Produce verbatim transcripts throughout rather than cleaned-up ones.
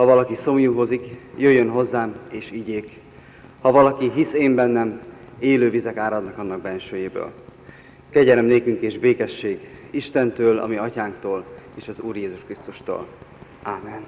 Ha valaki szomjúhozik, jöjjön hozzám és igyék. Ha valaki hisz én bennem, élő vizek áradnak annak bensőjéből. Kegyelem nékünk és békesség Istentől, a mi atyánktól és az Úr Jézus Krisztustól. Ámen.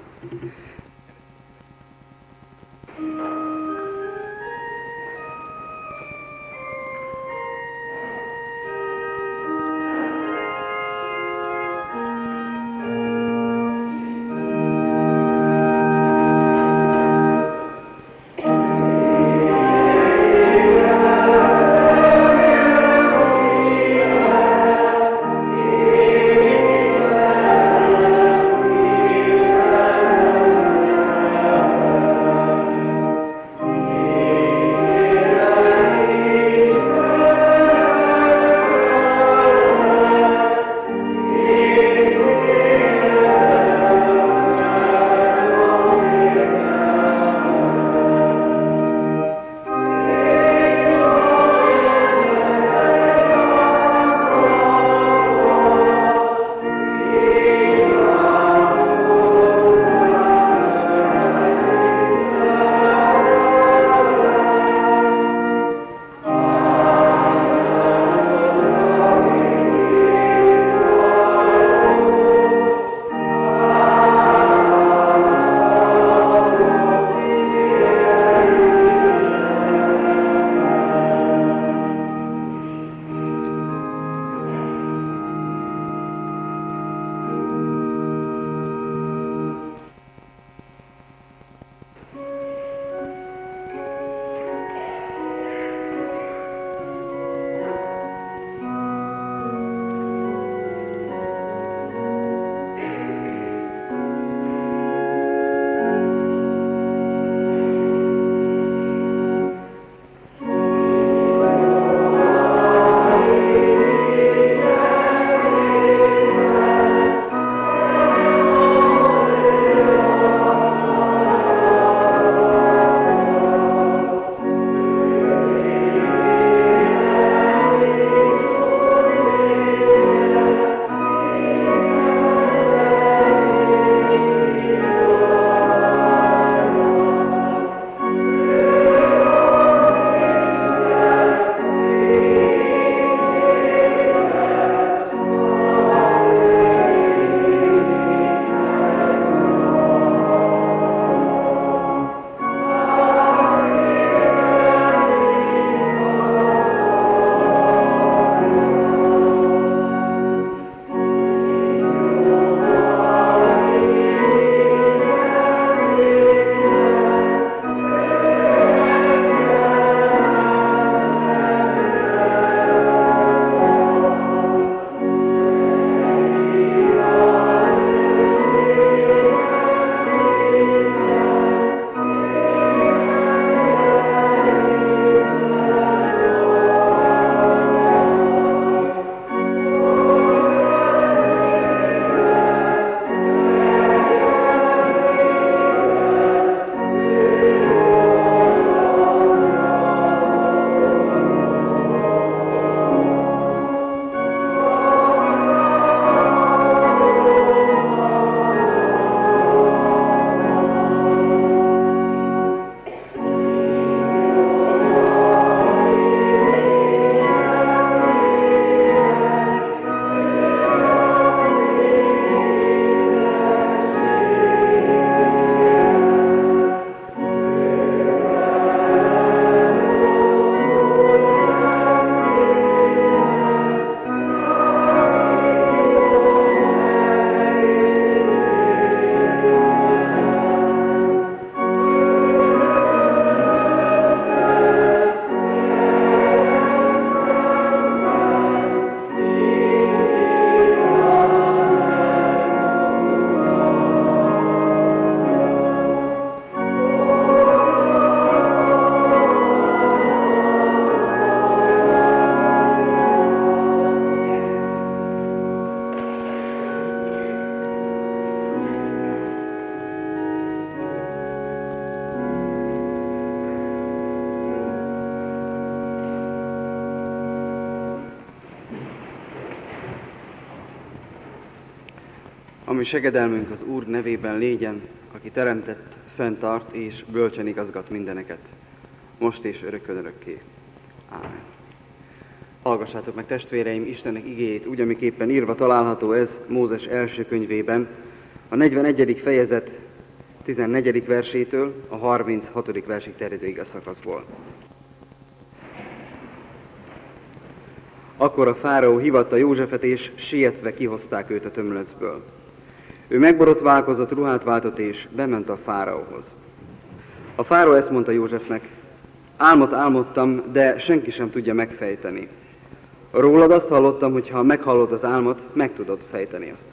Ami segedelmünk az Úr nevében légyen, aki aki teremtett, fenntart és bölcsen igazgat mindeneket, most és örökkön örökké. Ámen. Hallgassátok meg, testvéreim, Istennek igéjét, úgy, amiképpen írva található ez Mózes első könyvében, a negyvenegyedik fejezet tizennegyedik versétől a harminchatodik versig terjedő igazszakaszból. Akkor a fáraó hívatta Józsefet, és sietve kihozták őt a tömlöcből. Ő megborotválkozott, ruhát váltott, és bement a fáraóhoz. A fáraó ezt mondta Józsefnek: álmot álmodtam, de senki sem tudja megfejteni. Rólad azt hallottam, hogy ha meghallod az álmot, meg tudod fejteni azt.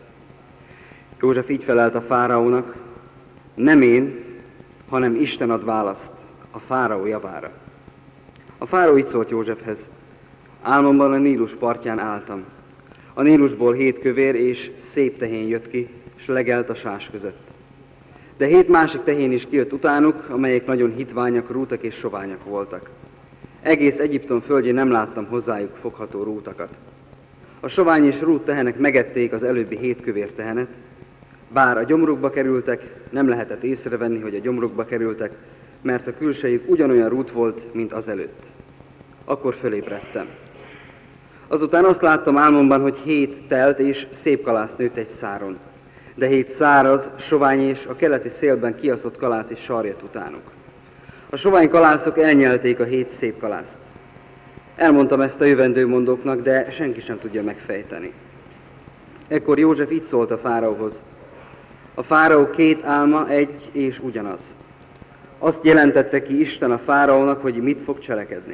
József így felelt a fáraónak: nem én, hanem Isten ad választ a fáraó javára. A fáraó így szólt Józsefhez: álmomban a Nílus partján álltam. A Nílusból hét kövér és szép tehén jött ki, s legelt a sás között. De hét másik tehén is kijött utánuk, amelyek nagyon hitványak, rútak és soványak voltak. Egész Egyiptom földjén nem láttam hozzájuk fogható rútakat. A sovány és rút tehenek megették az előbbi hét kövér tehenet, bár a gyomrukba kerültek, nem lehetett észrevenni, hogy a gyomrukba kerültek, mert a külsejük ugyanolyan rút volt, mint azelőtt. Akkor fölébredtem. Azután azt láttam álmomban, hogy hét telt és szép kalász nőtt egy száron, de hét száraz, sovány és a keleti szélben kiaszott kalász is sarjat utánuk. A sovány kalászok elnyelték a hét szép kalászt. Elmondtam ezt a jövendőmondóknak, de senki sem tudja megfejteni. Ekkor József így szólt a fáraóhoz: a fáraó két álma egy és ugyanaz. Azt jelentette ki Isten a fáraónak, hogy mit fog cselekedni.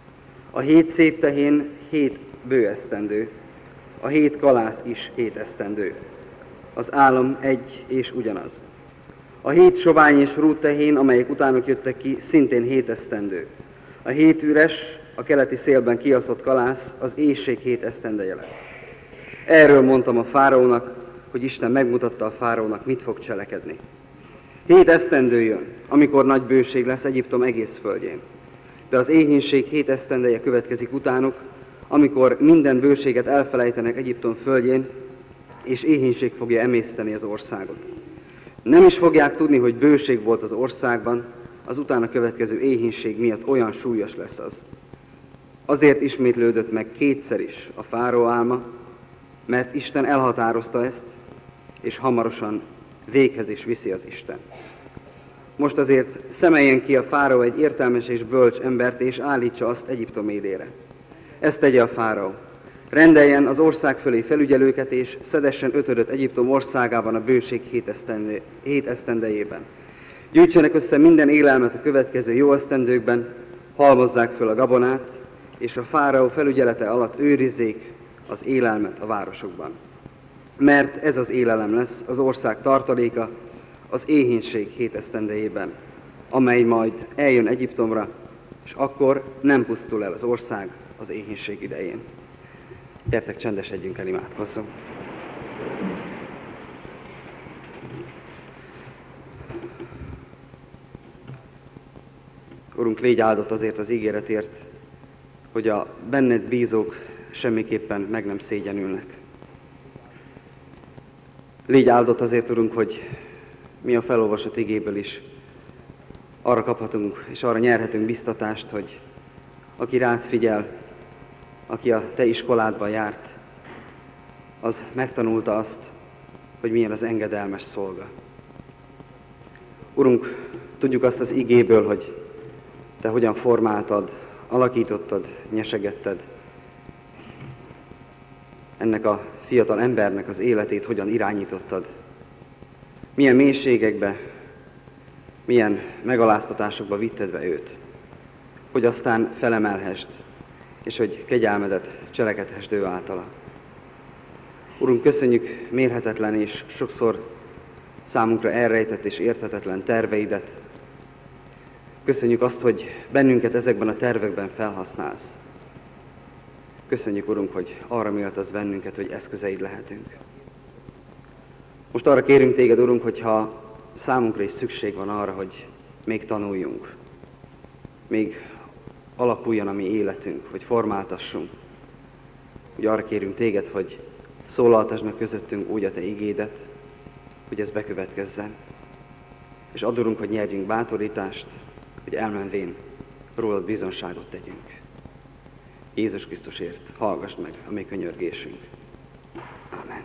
A hét szép tehén hét bő esztendő, a hét kalász is hét esztendő. Az álom egy és ugyanaz. A hét sovány és rút tehén, amelyek utánuk jöttek ki, szintén hét esztendő. A hét üres, a keleti szélben kiaszott kalász az éhség hét esztendeje lesz. Erről mondtam a fáraónak, hogy Isten megmutatta a fáraónak, mit fog cselekedni. Hét esztendő jön, amikor nagy bőség lesz Egyiptom egész földjén. De az éhínség hét esztendeje következik utánuk, amikor minden bőséget elfelejtenek Egyiptom földjén, és éhínség fogja emészteni az országot. Nem is fogják tudni, hogy bőség volt az országban, az utána következő éhínség miatt olyan súlyos lesz az. Azért ismétlődött meg kétszer is a fáraó álma, mert Isten elhatározta ezt, és hamarosan véghez is viszi az Isten. Most azért szemeljen ki a fáraó egy értelmes és bölcs embert, és állítsa azt Egyiptom élére. Ezt tegye a fáraó. Rendeljen az ország fölé felügyelőket, és szedessen ötödöt Egyiptom országában a bőség hét, esztendő, hét esztendejében. Gyűjtsenek össze minden élelmet a következő jó esztendőkben, halmozzák föl a gabonát, és a fáraó felügyelete alatt őrizzék az élelmet a városokban. Mert ez az élelem lesz az ország tartaléka az éhínség hét esztendejében, amely majd eljön Egyiptomra, és akkor nem pusztul el az ország az éhínség idején. Gyertek, csendesedjünk el, imádkozzunk. Urunk, légy áldott azért az ígéretért, hogy a benned bízók semmiképpen meg nem szégyenülnek. Légy áldott azért, Urunk, hogy mi a felolvasott igéből is arra kaphatunk, és arra nyerhetünk biztatást, hogy aki rád figyel, aki a te iskoládban járt, az megtanulta azt, hogy milyen az engedelmes szolga. Urunk, tudjuk azt az igéből, hogy te hogyan formáltad, alakítottad, nyesegetted ennek a fiatal embernek az életét, hogyan irányítottad. Milyen mélységekbe, milyen megaláztatásokba vitted be őt, hogy aztán felemelhest, és hogy kegyelmedet cselekedhest ő általa. Urunk, köszönjük mérhetetlen és sokszor számunkra elrejtett és érthetetlen terveidet. Köszönjük azt, hogy bennünket ezekben a tervekben felhasználsz. Köszönjük, Urunk, hogy arra méltasz bennünket, hogy eszközeid lehetünk. Most arra kérünk téged, Urunk, hogyha számunkra is szükség van arra, hogy még tanuljunk, még alakuljon a mi életünk, hogy formáltassunk. Úgy arra kérünk téged, hogy szólaltasd meg közöttünk úgy a te igédet, hogy ez bekövetkezzen. és adorunk, hogy nyerjünk bátorítást, hogy elmenvén rólad bizonságot tegyünk. Jézus Krisztusért hallgass meg a mi könyörgésünk. Amen.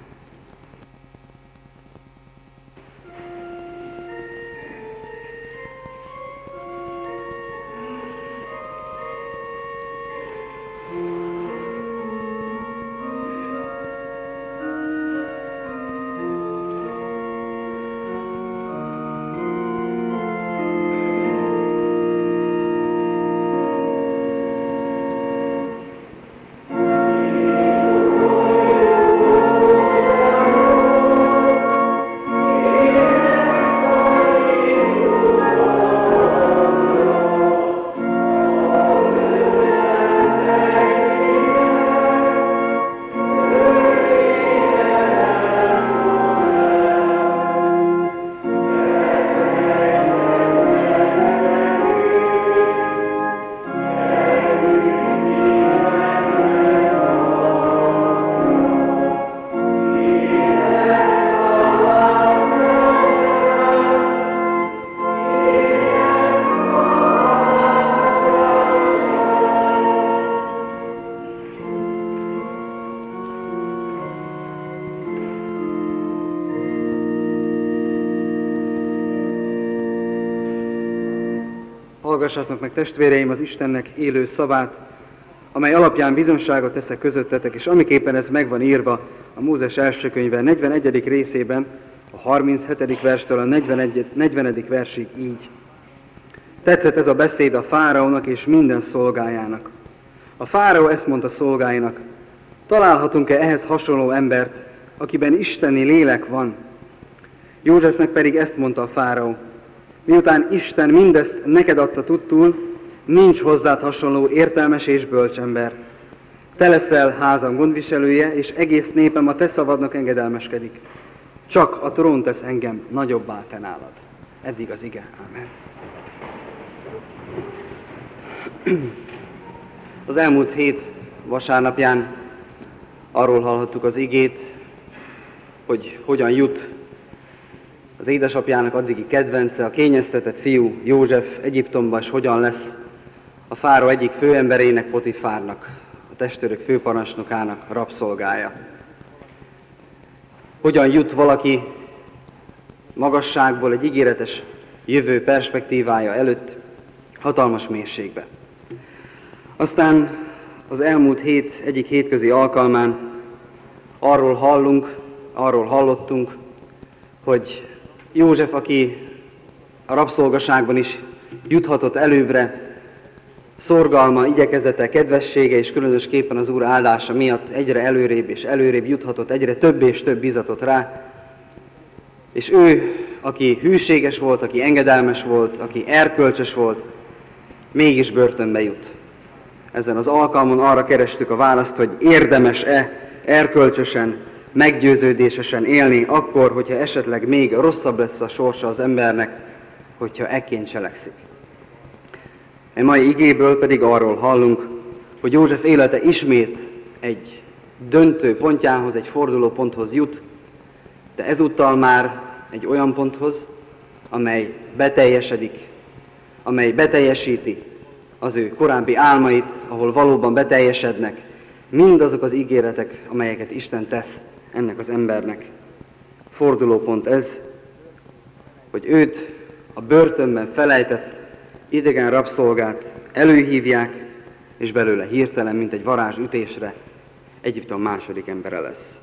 Hallgassatok meg, testvéreim, az Istennek élő szavát, amely alapján bizonságot teszek közöttetek, és amiképpen ez meg van írva a Mózes első könyve negyvenegyedik részében, a harminchetedik verstől a negyvenedik versig így. Tetszett ez a beszéd a fáraónak és minden szolgájának. A fáraó ezt mondta szolgáinak: találhatunk-e ehhez hasonló embert, akiben isteni lélek van? Józsefnek pedig ezt mondta a fáraó: miután Isten mindezt neked adta tudtul, nincs hozzád hasonló értelmes és bölcs ember. Te leszel házam gondviselője, és egész népem a te szavadnak engedelmeskedik. Csak a trón tesz engem nagyobbá te nálad. Eddig az ige. Amen. Az elmúlt hét vasárnapján arról hallhattuk az igét, hogy hogyan jut az édesapjának addigi kedvence, a kényeztetett fiú József Egyiptomba, és hogyan lesz a fáraó egyik főemberének, Potifárnak, a testőrök főparancsnokának rabszolgája. Hogyan jut valaki magasságból egy ígéretes jövő perspektívája előtt hatalmas mélységbe. Aztán az elmúlt hét egyik hétközi alkalmán arról hallunk, arról hallottunk, hogy József, aki a rabszolgaságban is juthatott előbbre, szorgalma, igyekezete, kedvessége és különösképpen az Úr áldása miatt egyre előrébb és előrébb juthatott, egyre több és több bizatot rá. És ő, aki hűséges volt, aki engedelmes volt, aki erkölcsös volt, mégis börtönbe jut. Ezen az alkalmon arra kerestük a választ, hogy érdemes-e erkölcsösen, meggyőződésesen élni akkor, hogyha esetleg még rosszabb lesz a sorsa az embernek, hogyha ekként cselekszik. A mai igéből pedig arról hallunk, hogy József élete ismét egy döntő pontjához, egy forduló ponthoz jut, de ezúttal már egy olyan ponthoz, amely beteljesedik, amely beteljesíti az ő korábbi álmait, ahol valóban beteljesednek mindazok az ígéretek, amelyeket Isten tesz ennek az embernek. Fordulópont ez, hogy őt a börtönben felejtett idegen rabszolgát előhívják, és belőle hirtelen, mint egy varázsütésre, Egyiptom második embere lesz.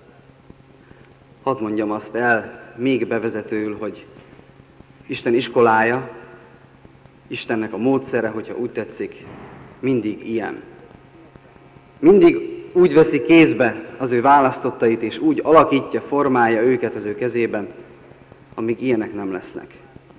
Hadd mondjam azt el még bevezetőül, hogy Isten iskolája, Istennek a módszere, hogyha úgy tetszik, mindig ilyen. Mindig úgy veszi kézbe az ő választottait, és úgy alakítja, formálja őket az ő kezében, amíg ilyenek nem lesznek.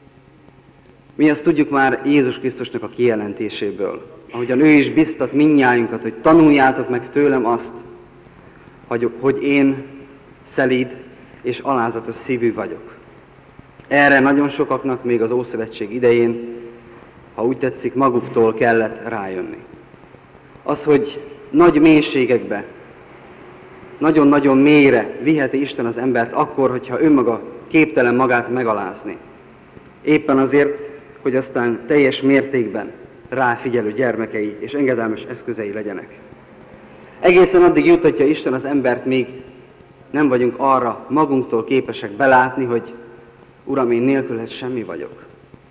Mi azt tudjuk már Jézus Krisztusnak a kijelentéséből, ahogyan ő is biztat mindnyájunkat, hogy tanuljátok meg tőlem azt, hogy, hogy én szelíd és alázatos szívű vagyok. Erre nagyon sokaknak még az Ószövetség idején, ha úgy tetszik, maguktól kellett rájönni. Az, hogy nagy mélységekbe, nagyon-nagyon mélyre viheti Isten az embert akkor, hogyha önmaga képtelen magát megalázni. Éppen azért, hogy aztán teljes mértékben ráfigyelő gyermekei és engedelmes eszközei legyenek. Egészen addig jutatja Isten az embert, még nem vagyunk arra magunktól képesek belátni, hogy Uram, én nélküled semmi vagyok.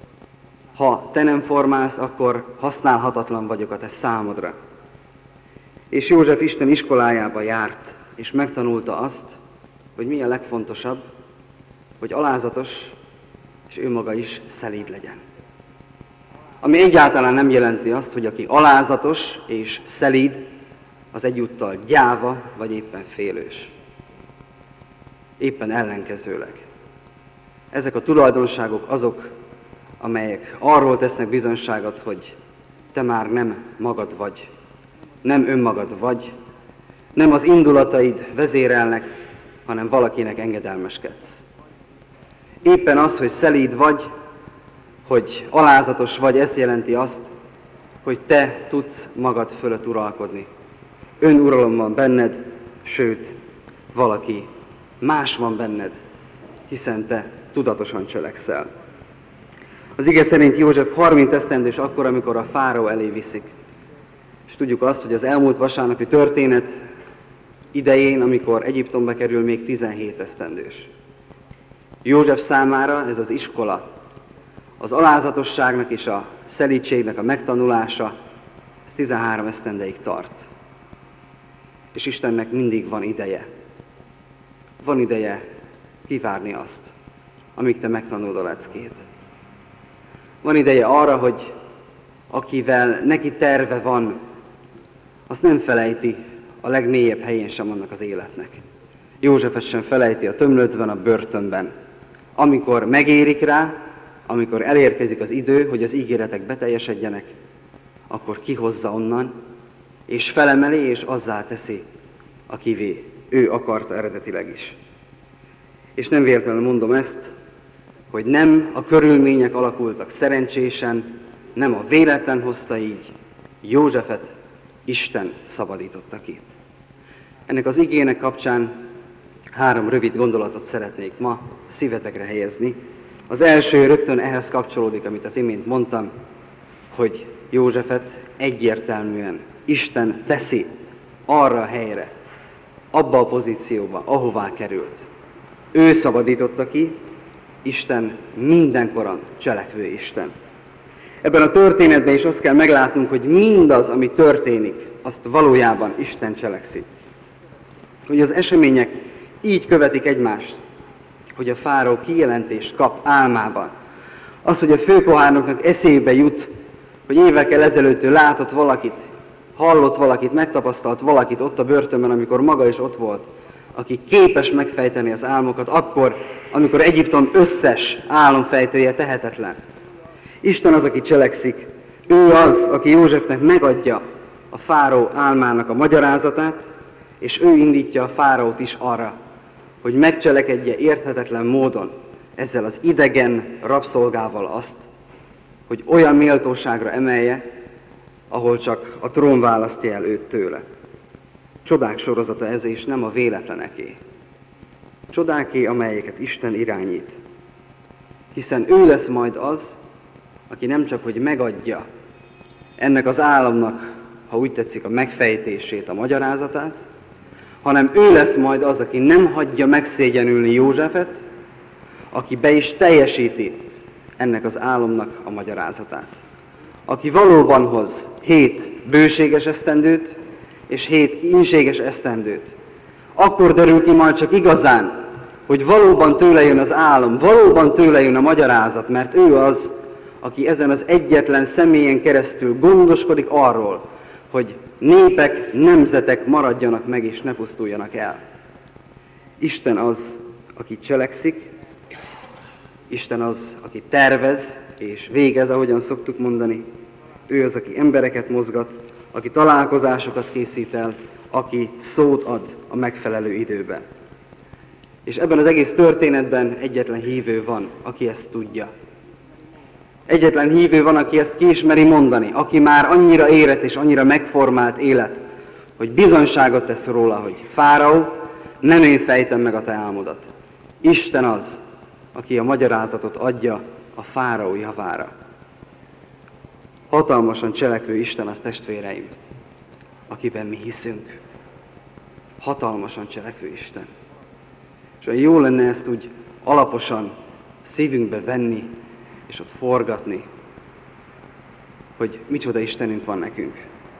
Ha te nem formálsz, akkor használhatatlan vagyok a te számodra. És József Isten iskolájába járt, és megtanulta azt, hogy mi a legfontosabb, hogy alázatos, és ő maga is szelíd legyen. Ami egyáltalán nem jelenti azt, hogy aki alázatos és szelíd, az egyúttal gyáva, vagy éppen félős. Éppen ellenkezőleg. Ezek a tulajdonságok azok, amelyek arról tesznek bizonyságot, hogy te már nem magad vagy, nem önmagad vagy, nem az indulataid vezérelnek, hanem valakinek engedelmeskedsz. Éppen az, hogy szelíd vagy, hogy alázatos vagy, ez jelenti azt, hogy te tudsz magad fölött uralkodni. Önuralom van benned, sőt, valaki más van benned, hiszen te tudatosan cselekszel. Az ige szerint József harminc esztendős akkor, amikor a fáraó elé viszik. És tudjuk azt, hogy az elmúlt vasárnapi történet idején, amikor Egyiptomba kerül, még tizenhét esztendős. József számára ez az iskola, az alázatosságnak és a szelídségnek a megtanulása, ez tizenhárom esztendeig tart. És Istennek mindig van ideje. Van ideje kivárni azt, amíg te megtanulod a leckét. Van ideje arra, hogy akivel neki terve van, azt nem felejti a legmélyebb helyén sem annak az életnek. Józsefet sem felejti a tömlöcben, a börtönben. Amikor megérik rá, amikor elérkezik az idő, hogy az ígéretek beteljesedjenek, akkor kihozza onnan, és felemeli, és azzá teszi, akivé ő akarta eredetileg is. És nem véletlenül mondom ezt, hogy nem a körülmények alakultak szerencsésen, nem a véletlen hozta így, Józsefet Isten szabadította ki. Ennek az igének kapcsán három rövid gondolatot szeretnék ma szívetekre helyezni. Az első rögtön ehhez kapcsolódik, amit az imént mondtam, hogy Józsefet egyértelműen Isten teszi arra a helyre, abba a pozícióba, ahová került. Ő szabadította ki, Isten mindenkoron cselekvő Isten. Ebben a történetben is azt kell meglátnunk, hogy mindaz, ami történik, azt valójában Isten cselekszi. Hogy az események így követik egymást, hogy a fáraó kijelentést kap álmában. Az, hogy a főpohárnoknak eszébe jut, hogy évekkel ezelőtt ő látott valakit, hallott valakit, megtapasztalt valakit ott a börtönben, amikor maga is ott volt, aki képes megfejteni az álmokat akkor, amikor Egyiptom összes álomfejtője tehetetlen. Isten az, aki cselekszik. Ő az, aki Józsefnek megadja a fáraó álmának a magyarázatát, és ő indítja a fáraót is arra, hogy megcselekedje érthetetlen módon ezzel az idegen rabszolgával azt, hogy olyan méltóságra emelje, ahol csak a trón választja el őt tőle. Csodák sorozata ez, és nem a véletleneké. Csodáké, amelyeket Isten irányít. Hiszen ő lesz majd az, aki nem csak, hogy megadja ennek az államnak, ha úgy tetszik, a megfejtését, a magyarázatát, hanem ő lesz majd az, aki nem hagyja megszégyenülni Józsefet, aki be is teljesíti ennek az álomnak a magyarázatát. Aki valóban hoz hét bőséges esztendőt, és hét ínséges esztendőt. Akkor derül ki majd csak igazán, hogy valóban tőle jön az álom, valóban tőle jön a magyarázat, mert ő az, aki ezen az egyetlen személyen keresztül gondoskodik arról, hogy népek, nemzetek maradjanak meg és ne pusztuljanak el. Isten az, aki cselekszik, Isten az, aki tervez és végez, ahogyan szoktuk mondani. Ő az, aki embereket mozgat, aki találkozásokat készít el, aki szót ad a megfelelő időben. És ebben az egész történetben egyetlen hívő van, aki ezt tudja. Egyetlen hívő van, aki ezt ki ismeri mondani, aki már annyira érett és annyira megformált élet, hogy bizonyságot tesz róla, hogy fáraó, nem én fejtem meg a te álmodat. Isten az, aki a magyarázatot adja a fáraó javára. Hatalmasan cselekvő Isten az, testvéreim, akiben mi hiszünk. Hatalmasan cselekvő Isten. És olyan jó lenne ezt úgy alaposan szívünkbe venni, és ott forgatni, hogy micsoda Istenünk van nekünk.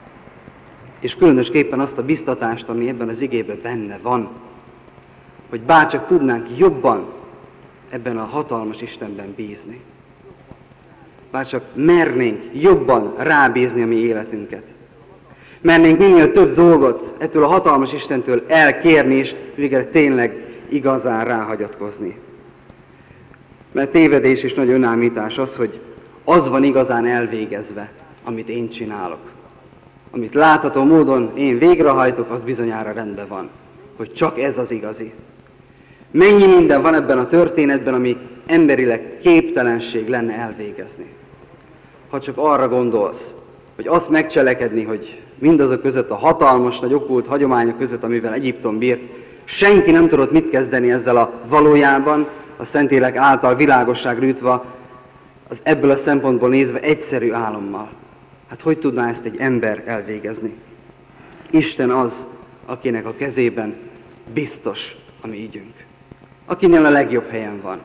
És különösképpen azt a biztatást, ami ebben az igében benne van, hogy bárcsak tudnánk jobban ebben a hatalmas Istenben bízni. Bárcsak mernénk jobban rábízni a mi életünket. Mernénk minél több dolgot ettől a hatalmas Istentől elkérni, és végre tényleg igazán ráhagyatkozni. Mert tévedés és nagy önállítás az, hogy az van igazán elvégezve, amit én csinálok. Amit látható módon én végrehajtok, az bizonyára rendben van. Hogy csak ez az igazi. Mennyi minden van ebben a történetben, ami emberileg képtelenség lenne elvégezni. Ha csak arra gondolsz, hogy azt megcselekedni, hogy mindazok között a hatalmas, nagy okkult hagyományok között, amivel Egyiptom bírt, senki nem tudott mit kezdeni ezzel a valójában, a Szentlélek által világosságra jutva, az ebből a szempontból nézve egyszerű álommal. Hát hogy tudná ezt egy ember elvégezni? Isten az, akinek a kezében biztos a mi ügyünk. Akinél a legjobb helyen van.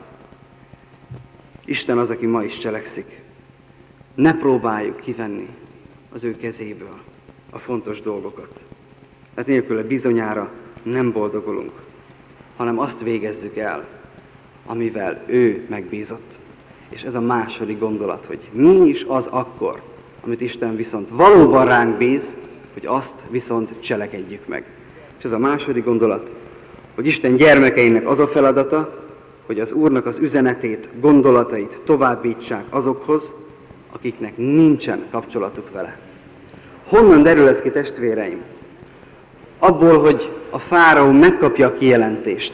Isten az, aki ma is cselekszik. Ne próbáljuk kivenni az ő kezéből a fontos dolgokat. Tehát nélküle bizonyára nem boldogulunk, hanem azt végezzük el, amivel ő megbízott. És ez a második gondolat, hogy mi is az akkor, amit Isten viszont valóban ránk bíz, hogy azt viszont cselekedjük meg. És ez a második gondolat, hogy Isten gyermekeinek az a feladata, hogy az Úrnak az üzenetét, gondolatait továbbítsák azokhoz, akiknek nincsen kapcsolatuk vele. Honnan derül ez ki, testvéreim? Abból, hogy a fáraó megkapja a kijelentést.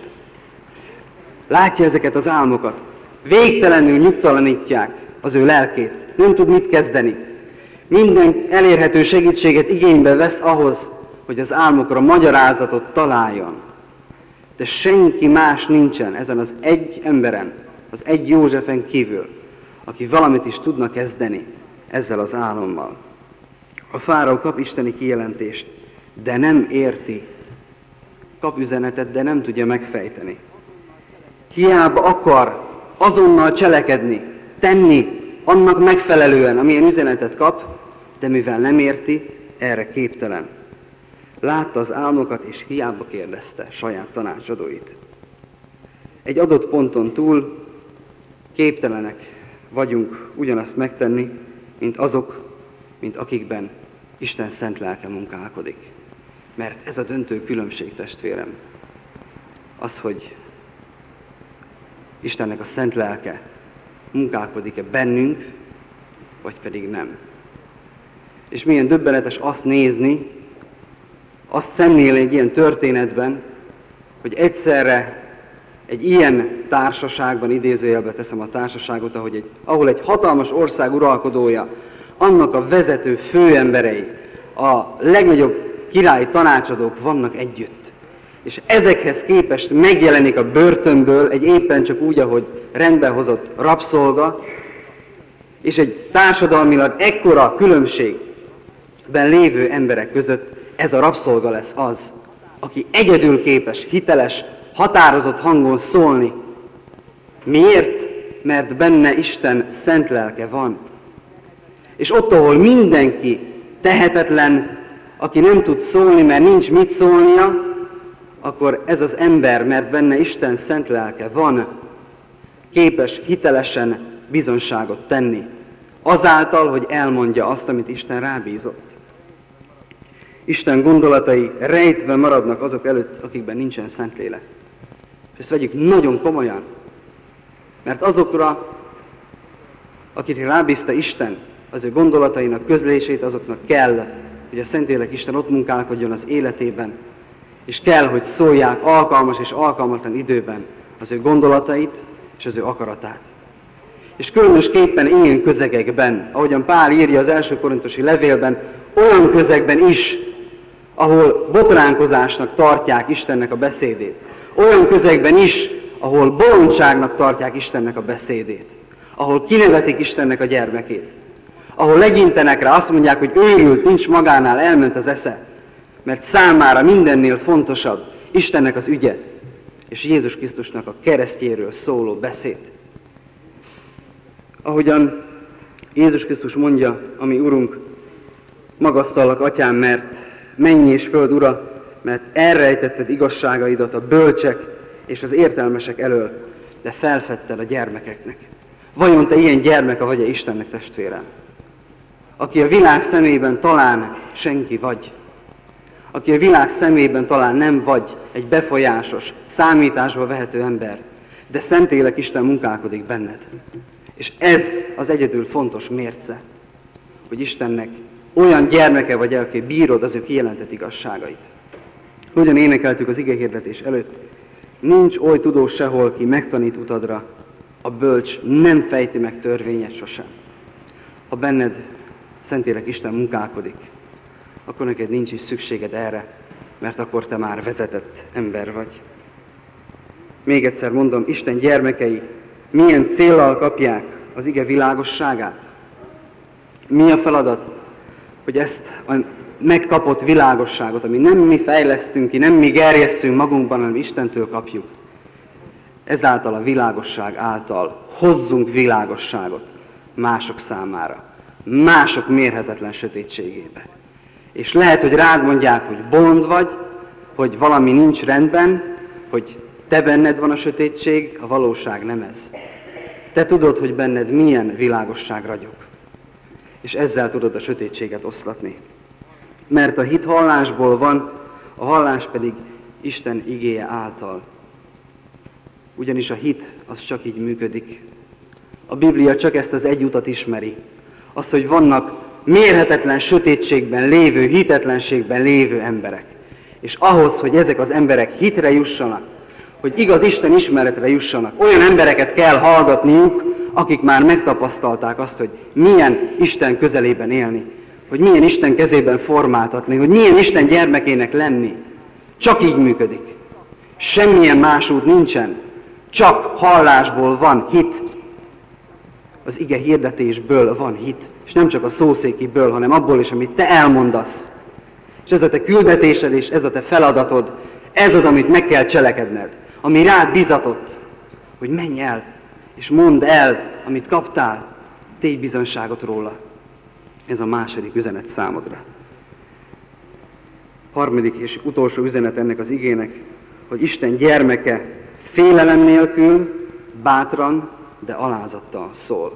Látja ezeket az álmokat. Végtelenül nyugtalanítják az ő lelkét. Nem tud mit kezdeni. Minden elérhető segítséget igénybe vesz ahhoz, hogy az álmokra magyarázatot találjon. De senki más nincsen ezen az egy emberen, az egy Józsefen kívül, aki valamit is tudna kezdeni ezzel az álommal. A fáraó kap isteni kijelentést, de nem érti. Kap üzenetet, de nem tudja megfejteni. Hiába akar azonnal cselekedni, tenni annak megfelelően, amilyen üzenetet kap, de mivel nem érti, erre képtelen. Látta az álmokat, és hiába kérdezte saját tanácsadóit. Egy adott ponton túl képtelenek vagyunk ugyanazt megtenni, mint azok, mint akikben Isten szent lelke munkálkodik. Mert ez a döntő különbség, testvérem. Az, hogy Istennek a szent lelke munkálkodik-e bennünk, vagy pedig nem. És milyen döbbenetes azt nézni, azt szemlélni egy ilyen történetben, hogy egyszerre egy ilyen társaságban, idézőjelbe teszem a társaságot, ahogy egy, ahol egy hatalmas ország uralkodója, annak a vezető főemberei, a legnagyobb királyi tanácsadók vannak együtt. És ezekhez képest megjelenik a börtönből egy éppen csak úgy, ahogy rendben hozott rabszolga, és egy társadalmilag ekkora különbségben lévő emberek között ez a rabszolga lesz az, aki egyedül képes, hiteles, határozott hangon szólni. Miért? Mert benne Isten szent lelke van. És ott, ahol mindenki tehetetlen, aki nem tud szólni, mert nincs mit szólnia, akkor ez az ember, mert benne Isten szent lelke van, képes hitelesen bizonyságot tenni. Azáltal, hogy elmondja azt, amit Isten rábízott. Isten gondolatai rejtve maradnak azok előtt, akikben nincsen Szentlélek. És ezt vegyük nagyon komolyan. Mert azokra, akikre rábízta Isten az ő gondolatainak közlését, azoknak kell, hogy a Szentlélek Isten ott munkálkodjon az életében, és kell, hogy szólják alkalmas és alkalmatlan időben az ő gondolatait és az ő akaratát. És különösképpen ilyen közegekben, ahogyan Pál írja az első korintusi levélben, olyan közegben is, ahol botránkozásnak tartják Istennek a beszédét. Olyan közegben is, ahol bolondságnak tartják Istennek a beszédét. ahol kinevetik Istennek a gyermekét, ahol legyintenek rá, azt mondják, hogy őrült, nincs magánál, elment az esze, mert számára mindennél fontosabb Istennek az ügye, és Jézus Krisztusnak a keresztjéről szóló beszéd. Ahogyan Jézus Krisztus mondja, ami Urunk, magasztallak, Atyám, mert menny és föld ura, mert elrejtetted igazságaidat a bölcsek és az értelmesek elől, de felfedted a gyermekeknek. Vajon te ilyen gyermeke vagy-e Istennek, testvérem? Aki a világ szemében talán senki vagy, aki a világ szemében talán nem vagy egy befolyásos, számításba vehető ember, de Szentlélek Isten munkálkodik benned. És ez az egyedül fontos mérce, hogy Istennek olyan gyermeke vagy, aki bírod az ő kijelentett igazságait. Hogyan énekeltük az igehirdetés előtt, nincs oly tudós sehol, ki megtanít utadra, a bölcs nem fejti meg törvényet sosem. Ha benned Szentlélek Isten munkálkodik, akkor neked nincs is szükséged erre, mert akkor te már vezetett ember vagy. Még egyszer mondom, Isten gyermekei milyen céllal kapják az ige világosságát? Mi a feladat, hogy ezt a megkapott világosságot, ami nem mi fejlesztünk ki, nem mi gerjesszünk magunkban, hanem Istentől kapjuk, ezáltal a világosság által hozzunk világosságot mások számára, mások mérhetetlen sötétségébe. És lehet, hogy rád mondják, hogy bolond vagy, hogy valami nincs rendben, hogy te benned van a sötétség, a valóság nem ez. Te tudod, hogy benned milyen világosság ragyog. És ezzel tudod a sötétséget oszlatni. Mert a hit hallásból van, a hallás pedig Isten igéje által. Ugyanis a hit az csak így működik. A Biblia csak ezt az egy utat ismeri. Az, hogy vannak mérhetetlen sötétségben lévő, hitetlenségben lévő emberek. És ahhoz, hogy ezek az emberek hitre jussanak, hogy igaz Isten ismeretre jussanak, olyan embereket kell hallgatniuk, akik már megtapasztalták azt, hogy milyen Isten közelében élni, hogy milyen Isten kezében formáltatni, hogy milyen Isten gyermekének lenni. Csak így működik. Semmilyen más út nincsen. Csak hallásból van hit. Az ige hirdetésből van hit. És nem csak a szószékiből, hanem abból is, amit te elmondasz. És ez a te küldetésed, és ez a te feladatod, ez az, amit meg kell cselekedned. Ami rád bizatott, hogy menj el, és mondd el, amit kaptál, tégy bizonyságot róla. Ez a második üzenet számodra. Harmadik és utolsó üzenet ennek az igének, hogy Isten gyermeke félelem nélkül, bátran, de alázattal szól.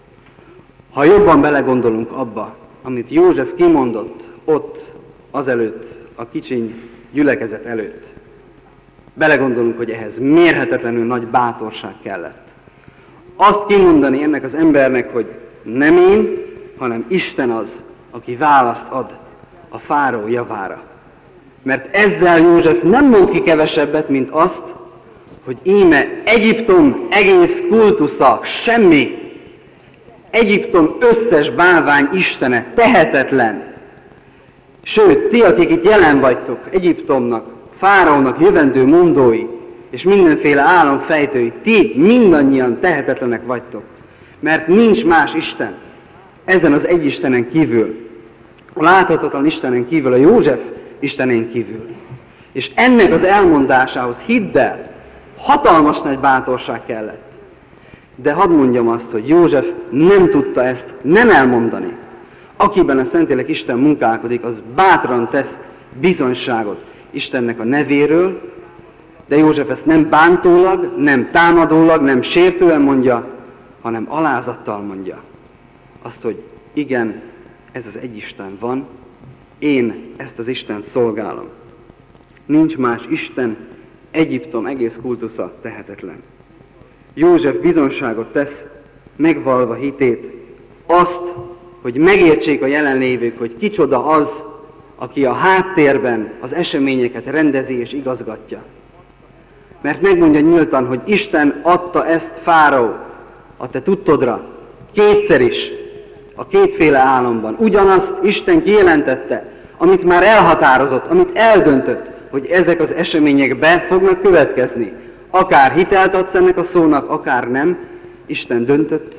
Ha jobban belegondolunk abba, amit József kimondott ott, azelőtt, a kicsiny gyülekezet előtt, belegondolunk, hogy ehhez mérhetetlenül nagy bátorság kellett. Azt kimondani ennek az embernek, hogy nem én, hanem Isten az, aki választ ad a fáraó javára. Mert ezzel József nem mond ki kevesebbet, mint azt, hogy íme Egyiptom egész kultusza semmi. Egyiptom összes bálvány istene tehetetlen. Sőt, ti, akik itt jelen vagytok, Egyiptomnak, fáraónak jövendő mondói, és mindenféle álomfejtői, ti mindannyian tehetetlenek vagytok. Mert nincs más Isten ezen az egy Istenen kívül, a láthatatlan Istenen kívül, a József Istenén kívül. És ennek az elmondásához, hidd el, hatalmas nagy bátorság kellett. De hadd mondjam azt, hogy József nem tudta ezt nem elmondani. Akiben a Szentlélek Isten munkálkodik, az bátran tesz bizonyságot Istennek a nevéről, de József ezt nem bántólag, nem támadólag, nem sértően mondja, hanem alázattal mondja. Azt, hogy igen, ez az egy Isten van, én ezt az Istent szolgálom. Nincs más Isten, Egyiptom egész kultusza tehetetlen. József bizonyságot tesz, megvalva hitét, azt, hogy megértsék a jelenlévők, hogy kicsoda az, aki a háttérben az eseményeket rendezi és igazgatja. Mert megmondja nyíltan, hogy Isten adta ezt fáraó a te tudtodra, kétszer is, a kétféle álomban. Ugyanazt Isten kijelentette, amit már elhatározott, amit eldöntött, hogy ezek az események be fognak következni. Akár hitelt adsz ennek a szónak, akár nem, Isten döntött,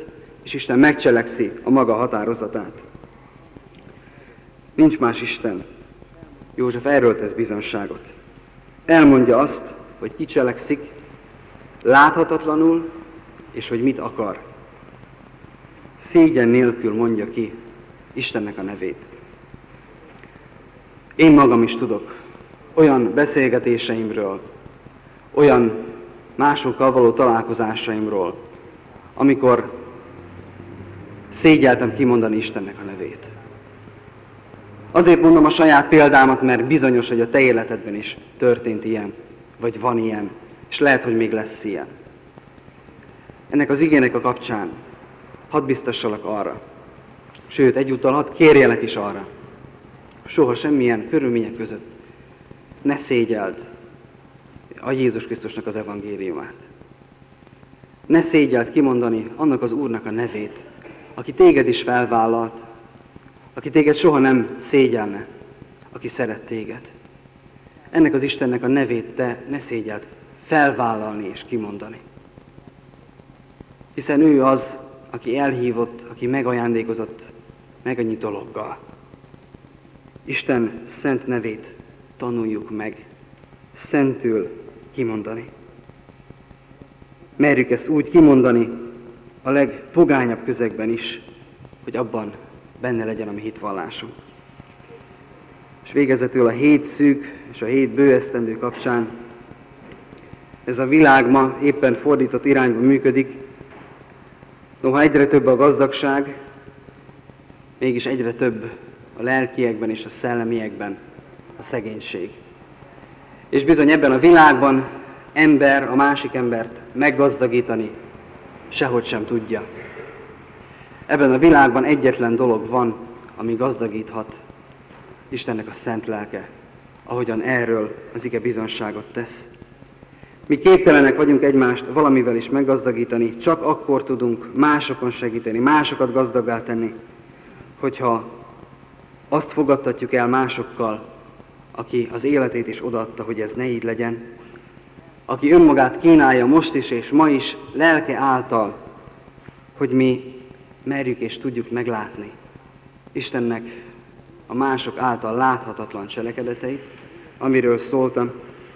és Isten megcselekszi a maga határozatát. Nincs más Isten. József erről tesz bizonságot. Elmondja azt, hogy ki cselekszik, láthatatlanul, és hogy mit akar. Szégyen nélkül mondja ki Istennek a nevét. Én magam is tudok olyan beszélgetéseimről, olyan másokkal való találkozásaimról, amikor szégyeltem kimondani Istennek a nevét. Azért mondom a saját példámat, mert bizonyos, hogy a te életedben is történt ilyen, vagy van ilyen, és lehet, hogy még lesz ilyen. Ennek az igének a kapcsán hadd biztassalak arra, sőt, egyúttal hadd kérjelek is arra, soha semmilyen körülmények között ne szégyeld a Jézus Krisztusnak az evangéliumát. Ne szégyeld kimondani annak az Úrnak a nevét, aki téged is felvállalt, aki téged soha nem szégyelne, aki szeret téged. Ennek az Istennek a nevét te ne szégyeld felvállalni és kimondani. Hiszen ő az, aki elhívott, aki megajándékozott meg annyi dologgal. Isten szent nevét tanuljuk meg, szentül kimondani. Merjük ezt úgy kimondani a legpogányabb közegben is, hogy abban benne legyen a mi hitvallásunk. És végezetül a hét szűk és a hét bő esztendő kapcsán ez a világ ma éppen fordított irányba működik. Noha egyre több a gazdagság, mégis egyre több a lelkiekben és a szellemiekben a szegénység. És bizony ebben a világban ember a másik embert meggazdagítani sehogy sem tudja. Ebben a világban egyetlen dolog van, ami gazdagíthat, Istennek a szent lelke, ahogyan erről az ige bizonságot tesz. Mi képtelenek vagyunk egymást valamivel is meggazdagítani, csak akkor tudunk másokon segíteni, másokat gazdaggá tenni, hogyha azt fogadtatjuk el másokkal, aki az életét is odaadta, hogy ez ne így legyen, aki önmagát kínálja most is és ma is lelke által, hogy mi merjük és tudjuk meglátni Istennek a mások által láthatatlan cselekedeteit, amiről szóltam.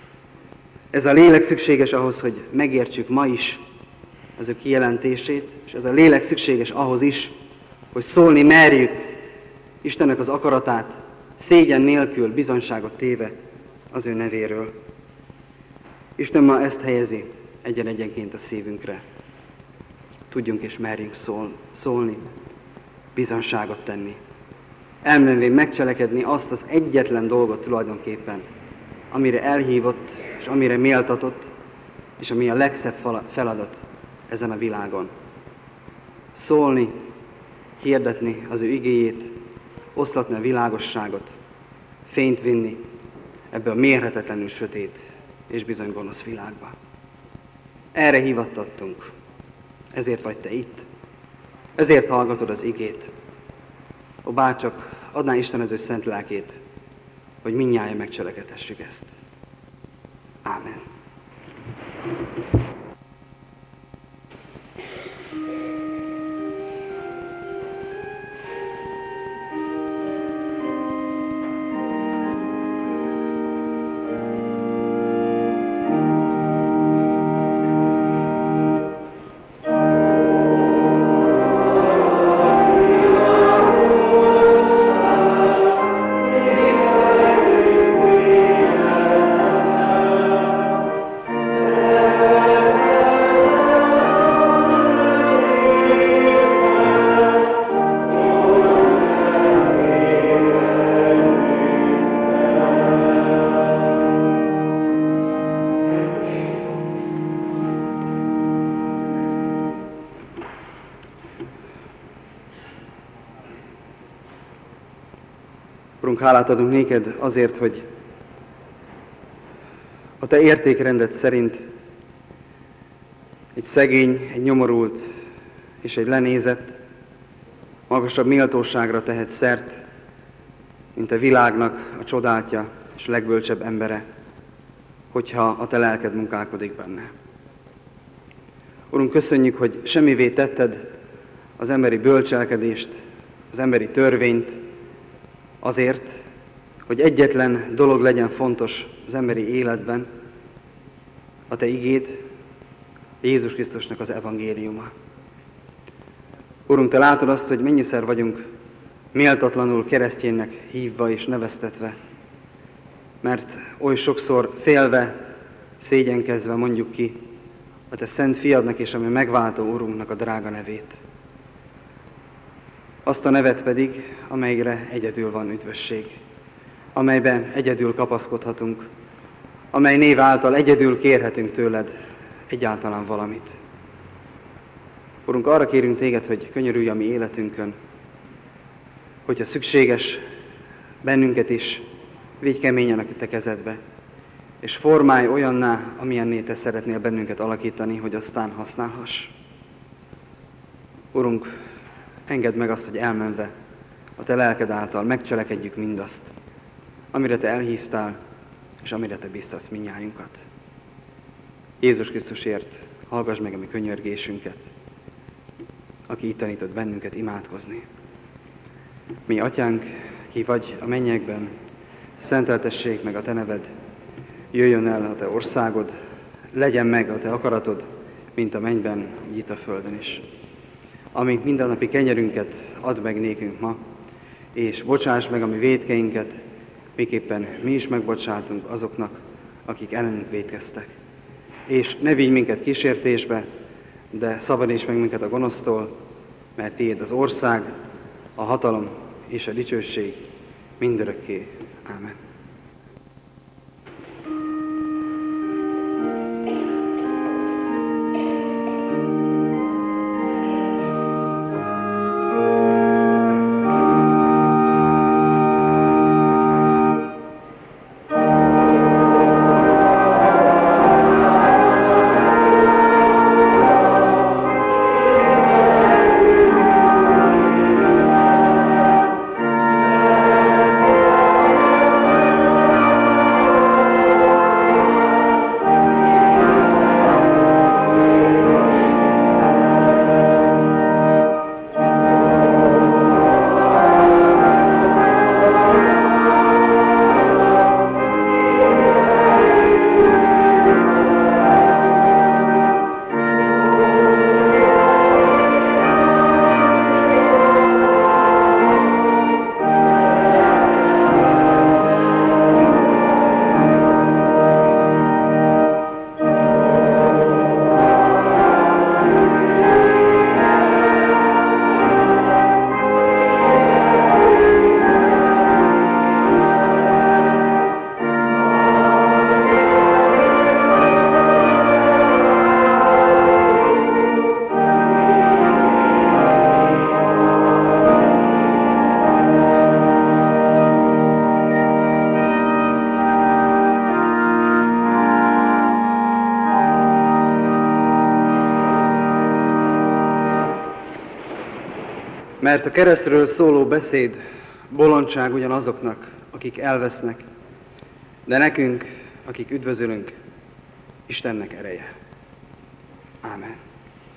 Ez a lélek szükséges ahhoz, hogy megértsük ma is az ő kijelentését, és ez a lélek szükséges ahhoz is, hogy szólni merjük Istennek az akaratát, szégyen nélkül bizonyságot téve az ő nevéről. Isten ma ezt helyezi egyen-egyenként a szívünkre. Tudjunk és merjünk szól, szólni, bizonyságot tenni. Elmenvén megcselekedni azt az egyetlen dolgot tulajdonképpen, amire elhívott, és amire méltatott, és ami a legszebb feladat ezen a világon. Szólni, hirdetni az ő igéjét, oszlatni a világosságot, fényt vinni ebbe a mérhetetlenül sötét és bizony gonosz világba. Erre hivattattunk. Ezért vagy te itt. Ezért hallgatod az igét. Ó, bárcsak adná Isten az ő szent lelkét, hogy mindnyájan megcselekedhessük ezt. Ámen. Urunk, hálát adunk néked azért, hogy a te értékrendet szerint egy szegény, egy nyomorult és egy lenézett magasabb méltóságra tehet szert, mint a világnak a csodáltja és legbölcsebb embere, hogyha a te lelked munkálkodik benne. Urunk, köszönjük, hogy semmivé tetted az emberi bölcselkedést, az emberi törvényt azért, hogy egyetlen dolog legyen fontos az emberi életben, a Te igéd, Jézus Krisztusnak az evangéliuma. Urunk, Te látod azt, hogy mennyiszer vagyunk méltatlanul kereszténynek hívva és neveztetve, mert oly sokszor félve, szégyenkezve mondjuk ki a Te szent fiadnak és a mi megváltó Urunknak a drága nevét. Azt a nevet pedig, amelyre egyedül van üdvösség, amelyben egyedül kapaszkodhatunk, amely név által egyedül kérhetünk tőled egyáltalán valamit. Urunk, arra kérünk Téged, hogy könyörülj a mi életünkön, hogyha szükséges, bennünket is vigy keményen a Te kezedbe, és formálj olyanná, amilyenné Te szeretnél bennünket alakítani, hogy aztán használhass. Urunk, engedd meg azt, hogy elmenve a Te lelked által megcselekedjük mindazt, amire Te elhívtál, és amire Te biztatsz mindnyájunkat. Jézus Krisztusért hallgass meg a mi könyörgésünket, aki itt tanított bennünket imádkozni. Mi Atyánk, ki vagy a mennyekben, szenteltessék meg a Te neved, jöjjön el a Te országod, legyen meg a Te akaratod, mint a mennyben, így itt a földön is. Amint mindennapi kenyerünket add meg nékünk ma, és bocsáss meg a mi vétkeinket, miképpen mi is megbocsátunk azoknak, akik ellenünk vétkeztek. És ne vigy minket kísértésbe, de szabadíts meg minket a gonosztól, mert Tiéd az ország, a hatalom és a dicsőség mindörökké. Ámen. Mert a keresztről szóló beszéd bolondság ugyanazoknak, akik elvesznek, de nekünk, akik üdvözölünk, Istennek ereje. Ámen.